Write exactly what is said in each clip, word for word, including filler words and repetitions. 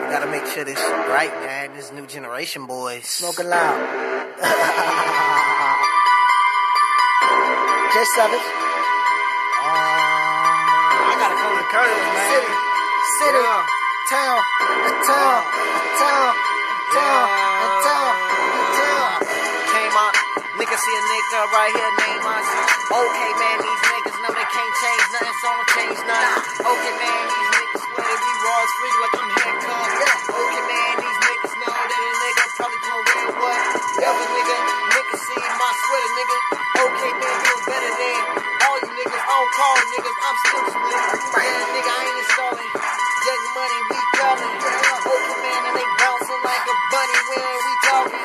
Gotta make sure this shit right, man. This new generation boys. Smoking loud. J Savage. Uh, I gotta come to Curtis, man. City. City. Yeah. Town. A town. A town. A town. A town. A town. Came out. Nigga see a nigga right here, name us. Okay, man, these niggas know they can't change nothing, so don't change nothing. Okay, man, these niggas swear they be raw as freak like I'm handcuffed. Yeah. Okay, man, these niggas know that a nigga probably gon' wear what? Whatever nigga, niggas see my sweater, nigga. Okay, man, you better than all you niggas on call, niggas. I'm still split. Yeah, nigga, I ain't installing. Just money, we calling. Okay, man, and they bouncing like a bunny when we talking.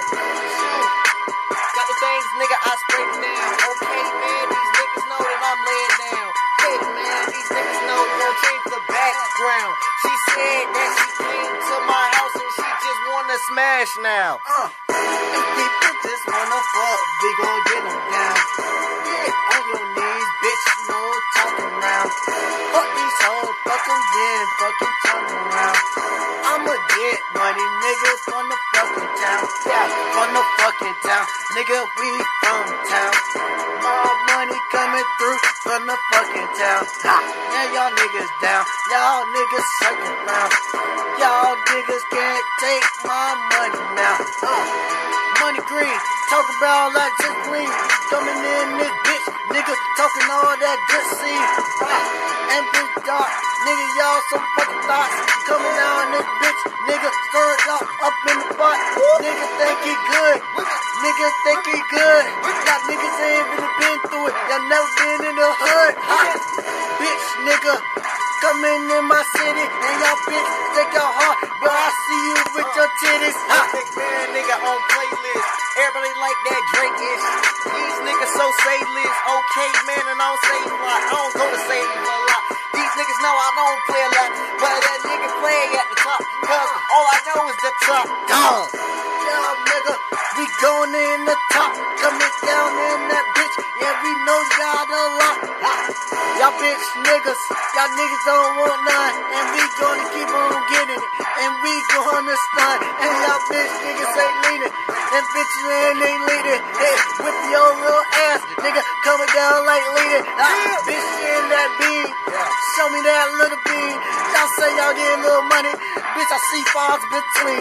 Got the things, nigga, I spray them down. Okay, man, these niggas know that I'm laying down. Hey, man, these niggas know won't change the background. She said that she came to my house and she just wanna smash now. Uh, if people just wanna fuck, we gon' get them down. Yeah, on your knees, bitch, no talking around. Fuck these hoes, fuck them then, fucking turn around. I'ma get money, niggas from the fucking town. Yeah, from the fucking town. Nigga, we from town. My money coming through from the fucking town. Ha, now y'all niggas down. Y'all niggas circling round. Y'all niggas can't take my money now. Uh, money green, talk about like just green. Coming in this bitch, nigga, talking all that good scene. Uh, and bitch dark, nigga, y'all some fucking thoughts. Coming down this bitch, nigga, stir it up, up in the pot. Nigga think he good. Nigga think he good. Y'all niggas ain't really been through it. Y'all never been in the hood. Ha. Bitch, nigga, coming in my city. And y'all bitch take your heart. But I see you with your titties. Ha. Man, nigga on playlist. Everybody like that Drake-ish. These niggas so saveless. Okay, man, and I don't save a lot. I don't go to save a lot. These niggas know I don't play a lot. But that nigga playing at the top. Cause all I know is the top dog. Yeah, nigga, we going in the top. Coming down in that bitch. Yeah, we know y'all a lot. Y'all bitch niggas. Y'all niggas don't want none. And we gonna keep on getting it. And we gonna stun. And y'all bitch niggas ain't leaning. And bitches ain't ain't leading. Hey, with your little ass, nigga, coming down like leading. Ah, bitch in that bean. Show me that little bean. Y'all say y'all get a little money. Bitch, I see falls between.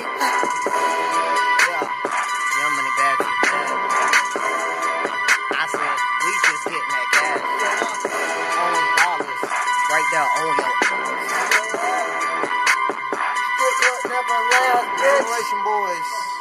Yeah, young money bad to bad. I said, we just getting that cash. On dollars. Right there on your ass. Never last, Generation boys.